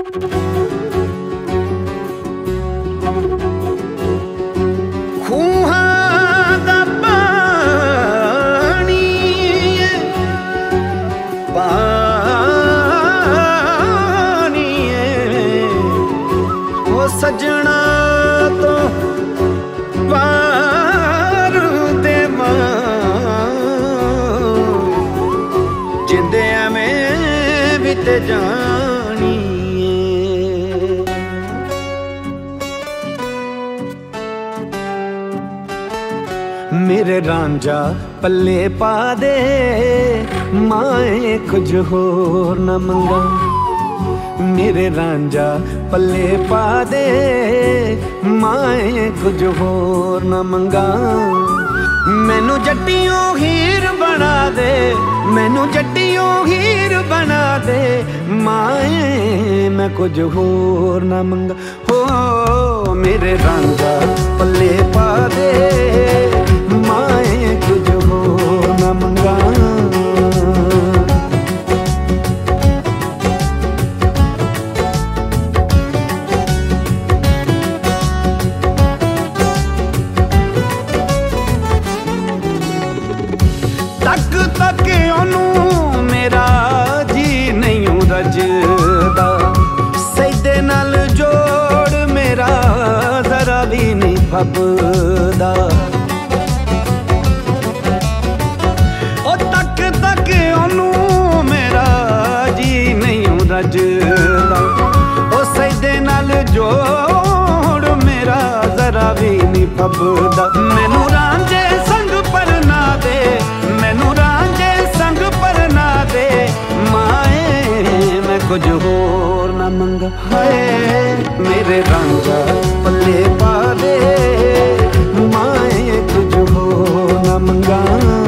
सजना तो पार दे जिंदे में भी ते जानी मेरे रांझा पल्ले पा दे माए कुछ होर न मंगा मेरे रांझा पल्ले पा दे माए कुछ होर न मंगा मैनू जट्टियों हीर बना दे मैनू जट्टियों हीर बना दे माए मैं कुछ होर न मंगा हो मेरे रांझा पल्ले पा दे माए कुछ होर न मंगा तक ओनू मेरा जी नहीं रजदा सैदे नाल जोड़ मेरा जरा भी नहीं फबदा ओ तक ओनू मेरा जी नहीं रजदा ओ सैदे नाल जोड़ मेरा जरा भी नहीं फबदा मैनू रांझे संग पर ना दे मैनू रांझे संग पर ना दे माए मैं कुछ होर ना मंगा हाय मेरे रांझा पल्ले पा दे माए कुछ होर ना मंगा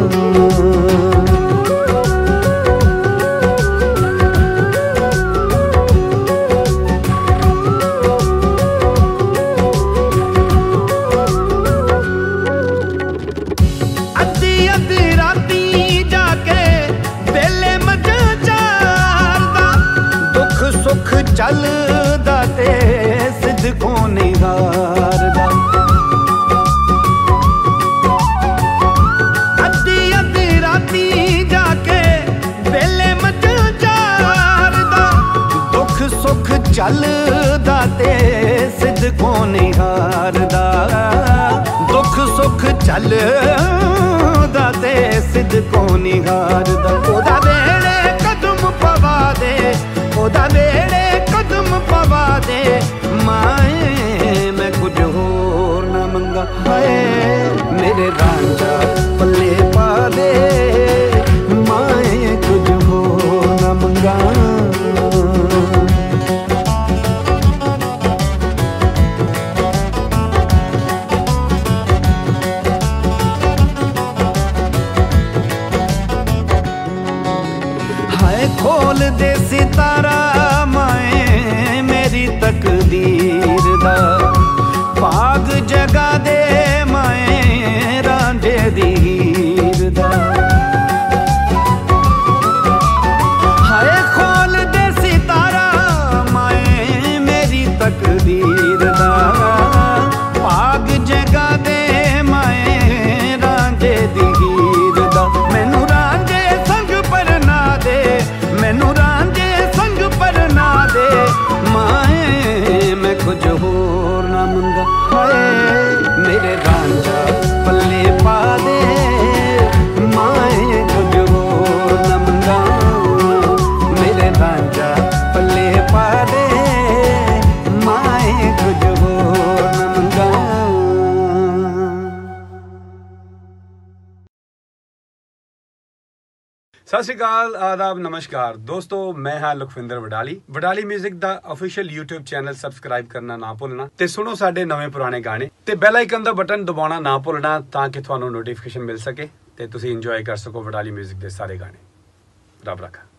चलदा ते सिद्दकों नहीं हारदा अद्धी अद्धी राती जाके वेले मझां चारदा दुख सुख चलदा ते सिद्दकों नहीं हारदा दुख सुख चलदा ते सिद्दकों नहीं हारदा ओदा वेले कदम पवा दे ओदा वेले कदम पवा दे माए मैं कुछ होर ना मंगा हाय मेरे रांझा पल्ले पा दे माए कुछ होर ना मंगा हाय खोल दे सितारा तकदीर दा भाग जगा दे माए रांझे दी हीर दा हाय खोल दे सितारा माए मेरी तकदीर दा भाग जगा दे माए रांझे दी हीर दा मैनू रांझे संग पर ना दे मैनू रांझे संग पर ना दे माए मैं कुछ होर ना मंगा हाय मेरे रांझा पल्ले पा दे माए कुछ होर ना मंगा मेरे रांझा पल्ले पा दे माए कुछ होर ना मंगा सत श्री अकाल आदाब नमस्कार दोस्तों मैं हां लखविंदर वडाली म्यूजिक दा ऑफिशियल यूट्यूब चैनल सबसक्राइब करना ना भुलना ते सुनो साडे नवे पुराने गाने ते बेल आइकन दा बटन दबाना ना भुलना ताकि तुहानू नोटिफिकेशन मिल सके ते तुसी इंजॉय कर सको वडाली म्यूजिक दे सारे गाने रब रखा।